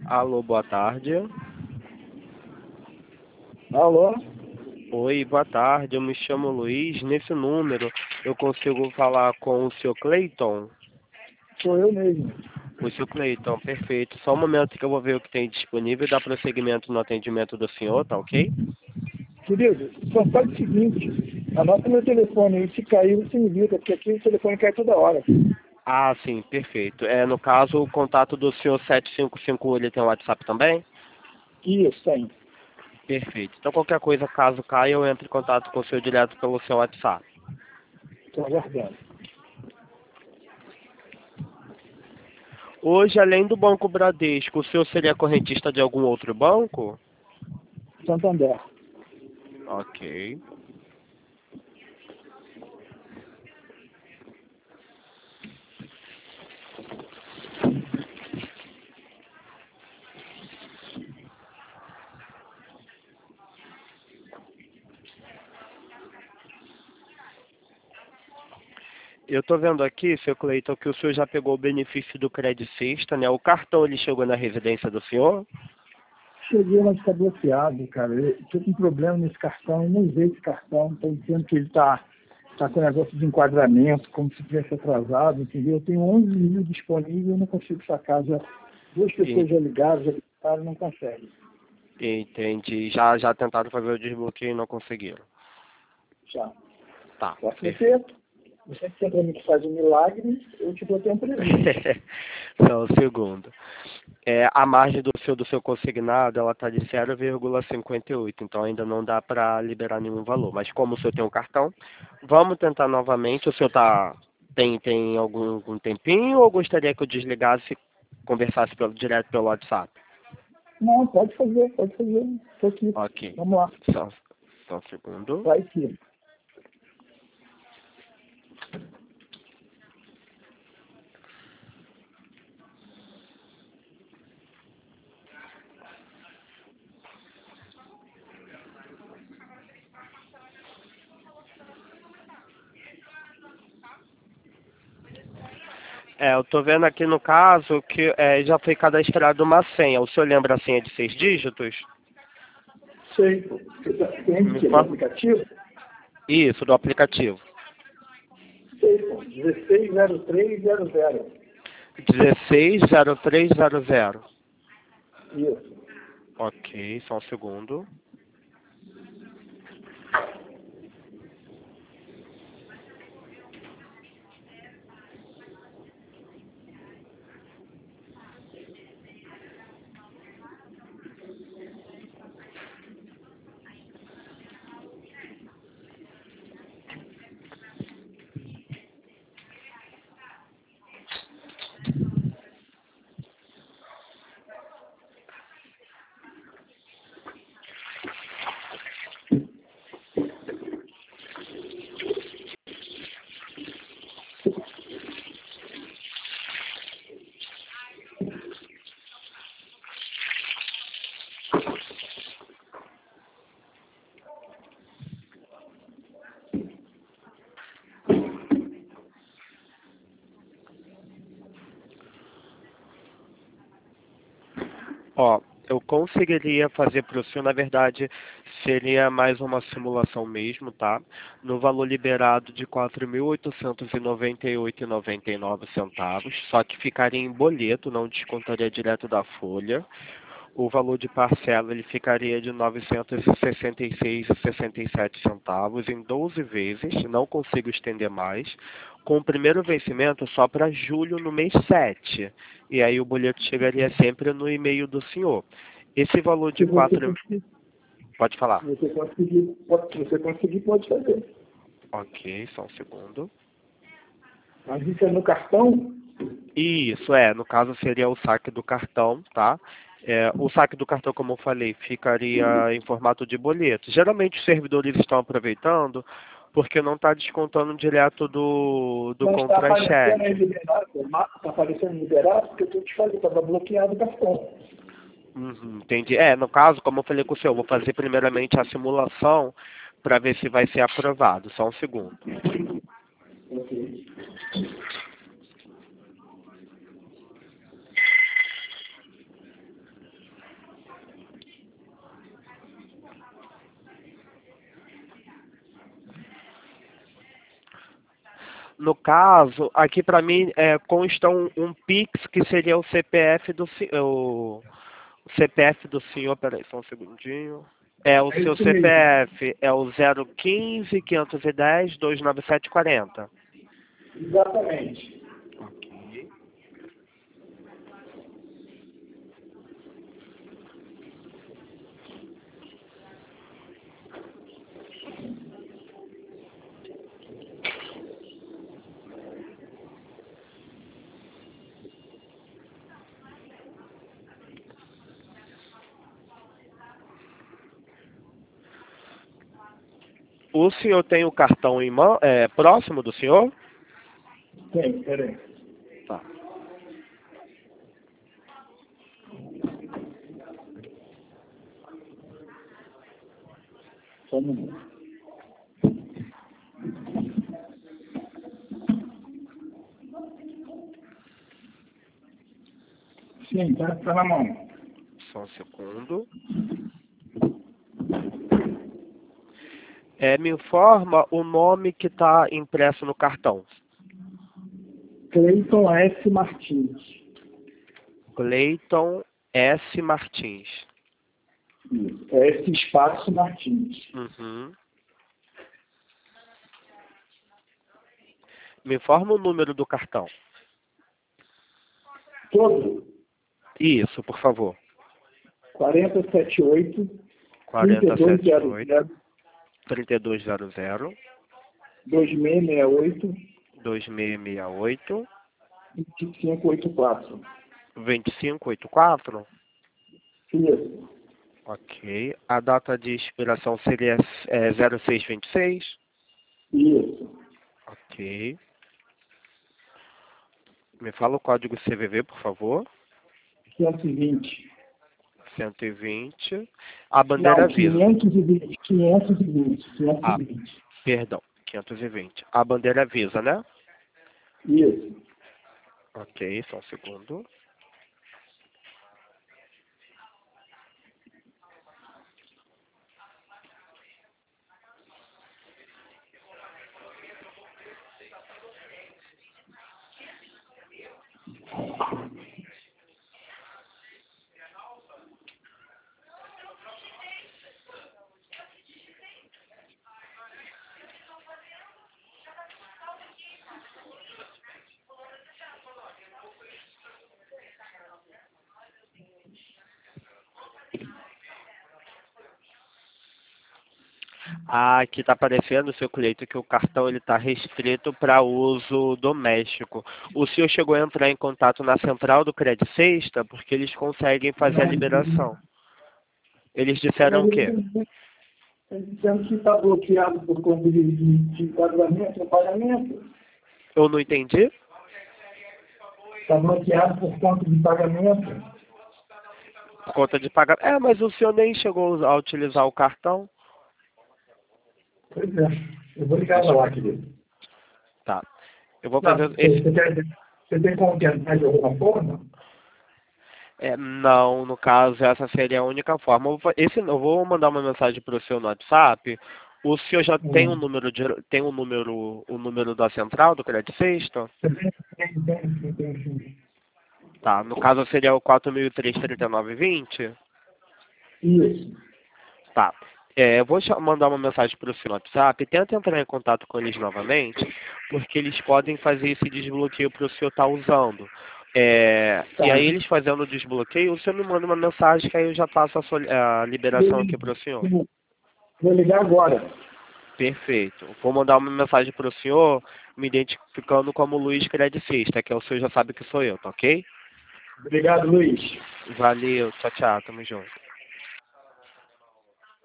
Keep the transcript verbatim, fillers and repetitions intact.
Alô, boa tarde. Alô? Oi, boa tarde. Eu me chamo Luiz. Nesse número, eu consigo falar com o senhor Cleiton? Sou eu mesmo. O senhor Cleiton, perfeito. Só um momento que eu vou ver o que tem disponível e dar prosseguimento no atendimento do senhor, tá ok? Querido, só faz o seguinte, anota meu telefone aí, se cair você me liga, porque aqui o telefone cai toda hora. Ah, sim, perfeito. É, no caso, o contato do senhor sete cinco cinco, ele tem um WhatsApp também? Isso, tem. Perfeito. Então, qualquer coisa, caso caia, eu entro em contato com o senhor direto pelo seu WhatsApp. Estou aguardando. Hoje, além do Banco Bradesco, o senhor seria correntista de algum outro banco? Santander. Ok. Eu estou vendo aqui, seu Cleiton, que o senhor já pegou o benefício do Credit Sexta, né? O cartão, ele chegou na residência do senhor? Cheguei, mas está bloqueado, cara. Estou com problema nesse cartão, eu não usei esse cartão, estou dizendo que ele está tá com negócio de enquadramento, como se tivesse atrasado, entendeu? Eu tenho onze mil disponíveis e eu não consigo sacar. Já, duas pessoas já ligaram, já ligaram, não conseguem. Entendi. Já, já tentaram fazer o desbloqueio e não conseguiram. Já. Tá, Só que perfeito. você, você que sempre me faz um milagre, eu te dou tempo de presente. Só um segundo. É, a margem do seu, do seu consignado, ela está de zero vírgula cinquenta e oito, então ainda não dá para liberar nenhum valor. Mas como o senhor tem um cartão, vamos tentar novamente. O senhor tá, tem, tem algum, algum tempinho ou gostaria que eu desligasse e conversasse pelo, direto pelo WhatsApp? Não, pode fazer, pode fazer. Estou aqui. Ok. Vamos lá. Só, só um segundo. Vai sim. É, eu tô vendo aqui no caso que é, já foi cadastrado uma senha. O senhor lembra a senha de seis dígitos? Sei. Tem Me que do fala. aplicativo? Isso, do aplicativo. Sei, pô. dezesseis zero três zero zero. dezesseis zero três zero zero. Isso. Ok, só um segundo. Ó, eu conseguiria fazer para o senhor, na verdade, seria mais uma simulação mesmo, tá? No valor liberado de quatro mil oitocentos e noventa e oito reais e noventa e nove centavos, só que ficaria em boleto, não descontaria direto da folha. O valor de parcela ele ficaria de novecentos e sessenta e seis reais e sessenta e sete centavos em doze vezes, não consigo estender mais, com o primeiro vencimento só para julho no mês sete. E aí o boleto chegaria sempre no e-mail do senhor. Esse valor de Se você quatro... conseguir, Pode se falar. você conseguir, pode, se você conseguir, pode fazer. Ok, só um segundo. Mas isso é no cartão? Isso, é, no caso seria o saque do cartão, tá? É, o saque do cartão, como eu falei, ficaria em formato de boleto. Geralmente os servidores estão aproveitando porque não está descontando direto do, do Não está aparecendo aí contra-cheque. liberado. Está aparecendo liberado porque eu estou te falando, estava bloqueado o cartão. Uhum, entendi. É, no caso, como eu falei com o senhor, vou fazer primeiramente a simulação para ver se vai ser aprovado. Só um segundo. Ok. no caso, aqui para mim é, consta um, um Pix que seria o C P F do se- o, o C P F do senhor, peraí, só um segundinho. É, o É seu isso mesmo. C P F é o zero um cinco, quinhentos e dez, dois nove sete quatro zero. Exatamente. Ok. O senhor tem o cartão em mão, é, próximo do senhor? Tem, peraí. Tá. Só um minuto. Sim, tá, tá na mão. Só um segundo. É, me informa o nome que está impresso no cartão. Cleiton S. Martins. Cleiton S. Martins. Isso. S. Espaço Martins. Uhum. Me informa o número do cartão. Todo. Isso, por favor. quatro sete oito, quatro trinta e dois sete zero oito, zero, três dois zero zero, dois seis seis oito, dois seis seis oito, dois cinco oito quatro. dois cinco oito quatro. Isso. Ok. A data de expiração seria é, zero seis vinte e seis. Isso. Ok. Me fala o código C V V, por favor. cento e vinte. cento e vinte. A bandeira Não, Visa. quinhentos e vinte. quinhentos e vinte. Ah, quinhentos e vinte. perdão. quinhentos e vinte. A bandeira Visa, né? Isso. Ok, só um segundo. Ah, aqui está aparecendo, seu Cleito, que o cartão ele está restrito para uso doméstico. O senhor chegou a entrar em contato na central do Credit Sexta porque eles conseguem fazer a liberação. Eles disseram o quê? Eles dizendo que está bloqueado por conta de, de, de enquadramento no pagamento. Eu não entendi. Está bloqueado por conta de pagamento. Por conta de pagar. É, mas o senhor nem chegou a utilizar o cartão. Pois é. Eu vou ligar Deixa eu- lá, querido. Tá. Eu vou Não, fazer você, esse. você, quer, você tem como tentar de alguma forma? É, não, no caso, essa seria a única forma. Eu vou, fa- esse, eu vou mandar uma mensagem para o senhor no WhatsApp. O senhor já tem o Hum. número de, tem o número, o número da central do Credit Sexta? Você tem, tem, tem, tem, tem, sim. Tá, no caso seria o quatro mil e três, trinta e nove, vinte? Isso. Tá. É, eu vou cha- mandar uma mensagem para o seu WhatsApp. Tenta entrar em contato com eles novamente, porque eles podem fazer esse desbloqueio para o senhor estar usando. É, Tá. e aí eles fazendo o desbloqueio, o senhor me manda uma mensagem que aí eu já passo a, soli- a liberação aqui para o senhor. Vou ligar agora. Perfeito. Vou mandar uma mensagem para o senhor, me identificando como Luiz Credicista, que é o senhor já sabe que sou eu, tá ok? Obrigado, Luiz. Valeu, tchau, tchau, tamo junto.